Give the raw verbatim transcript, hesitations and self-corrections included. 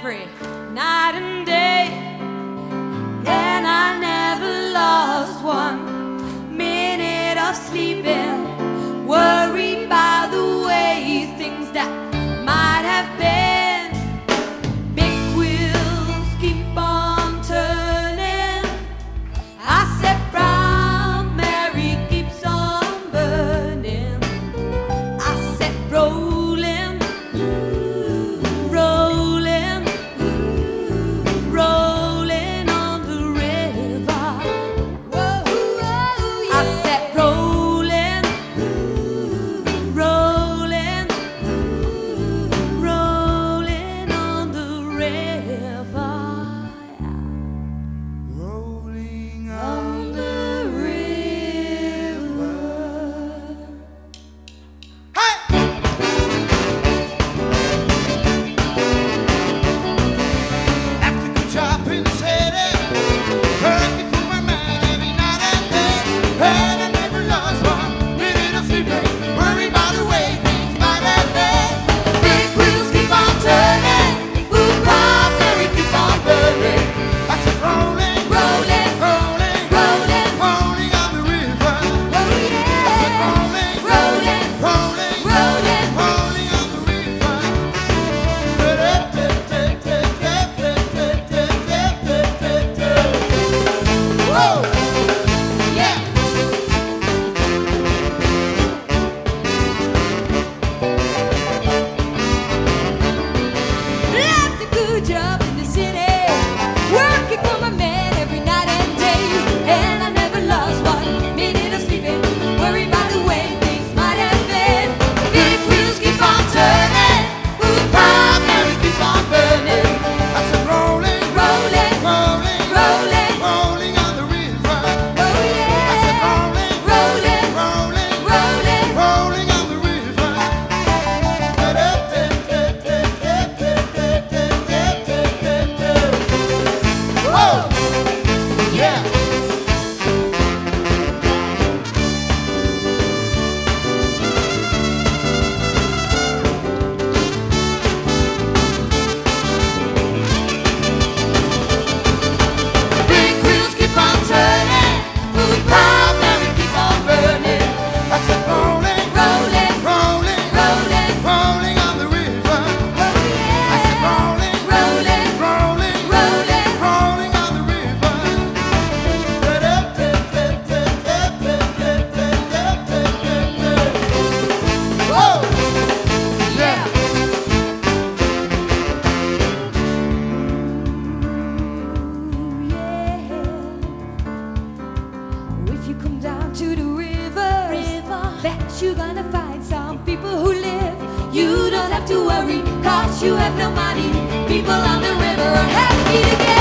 every night and day, and I never lost one minute of sleeping, worried by the way things that might have been. Big wheels keep on turning, I said Brown Mary keeps on burning, I said rolling, rolling, rolling on the river. Whoa, whoa, yeah. I said rolling, rolling, rolling on the river. Rolling On the river. after good job in the city, working for my man every night and day, and I never lost one minute of sleeping, worried by the way things might have been. Big wheels keep on turning, Ooh, Brown Mary keep on burning. I said rolling, rolling, rolling, rolling, rolling on the river. oh I said yeah, rolling, rolling, rolling, rolling. rolling on the river. Whoa! Yeah. Left a good job in the city, working for my man every night and day, and I never lost one minute of sleeping, worried by the way things might have been. Big wheels keep on turning, ooh, Brown Mary keep on burning, I said rolling, rolling, rolling, rolling, rolling on the river. oh I said yeah, rolling, rolling, rolling, rolling. rolling on the river. Whoa! Yeah! Big wheels keep on turning, ooh, Brown Mary keep on burning, I said rolling, rolling, rolling, rolling, rolling on the river. oh I said yeah, rolling, rolling, rolling, rolling. rolling on the river. Whoa! Yeah. If you come down to the river, bet you're gonna find some people who live. You don't have to worry, cause you have no money. People on the river are happy to get